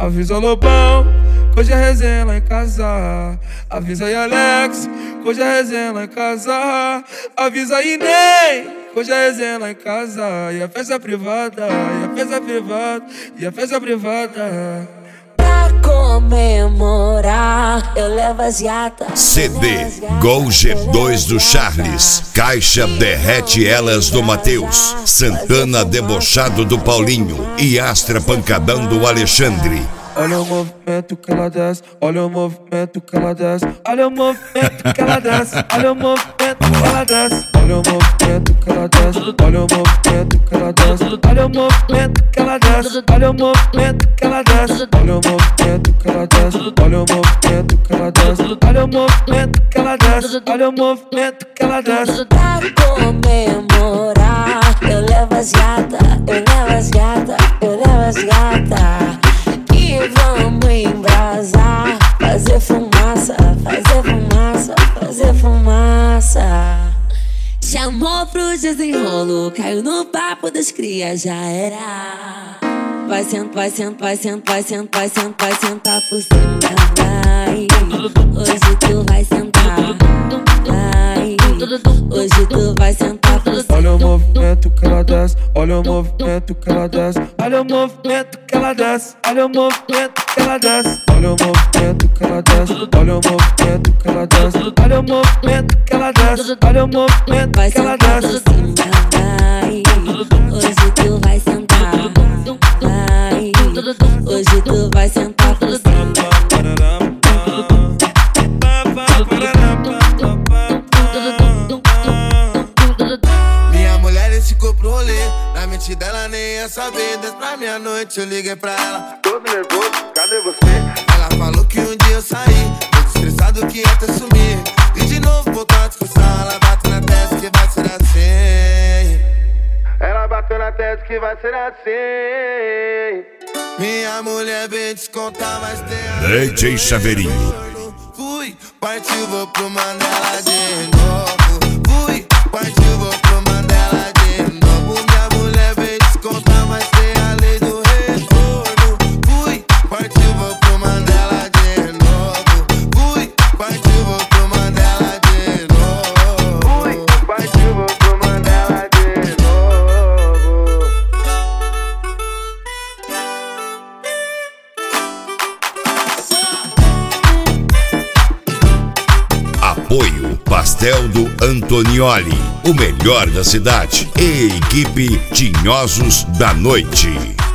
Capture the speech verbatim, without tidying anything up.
Avisa o Lobão, que hoje é resenha lá em casa. Avisa aí Alex, que hoje é resenha lá em casa. Avisa aí Ney, que hoje é resenha lá em casa. E a festa privada, e a festa privada, e a festa privada. Pra comemorar, eu levo as gatas. C D Gol G dois do Charles, Caixa Derrete Elas do Matheus, Santana Debochado do Paulinho e Astra Pancadão do Alexandre. Olha o movimento que ela desce, olha o movimento que ela desce, olha o movimento que ela desce, olha o movimento que ela desce, olha o movimento que ela desce, olha o movimento que ela desce, olha o movimento que ela desce, olha o movimento que ela desce, olha o movimento que ela desce, olha o movimento que ela desce, olha o movimento que ela desce, olha o movimento que ela desce. Pra comemorar, eu levo as gatas, eu levo as gatas, eu levo as gatas. E vamos embrasar, fazer fumaça, fazer fumaça, fazer fumaça. Chamou pro desenrolo, caiu no papo das crias, já era. Vai sentar, vai sentar, vai sentar, vai sentar, vai sentar, vai sentar por cima, vai. Hoje tu vai sentar, vai. Hoje tu vai sentar por cima. Olha o movimento que ela desce, olha o movimento que ela desce, olha o movimento que ela desce, olha o movimento que ela desce, olha o movimento que ela desce, olha o movimento que ela desce, olha o movimento que ela desce, olha o movimento que ela desce. Vai, hoje tu vai sentar, vai. Hoje tu vai sentar por cima. Na mente dela nem ia saber. Desde pra meia-noite eu liguei pra ela, todo nervoso, cadê você? Ela falou que um dia eu saí, todo estressado que ia até sumir. E de novo voltou a discussão, ela bateu na testa que vai ser assim. Ela bateu na testa que vai ser assim. Minha mulher vem descontar, mas tem a D J Chaveirinho. Fui, partiu, vou pro Mandela de novo. Fui, partiu, vou pro Mandela de novo. Minha mulher vem descontar, mas tem a lei do retorno. Fui, partiu, vou pro Mandela de novo. Fui, partiu, vou pro Mandela de novo. Fui, partiu, vou pro Mandela de novo. Apoio Pastel do Antonioli, o melhor da cidade, e equipe Tinhosos da Noite.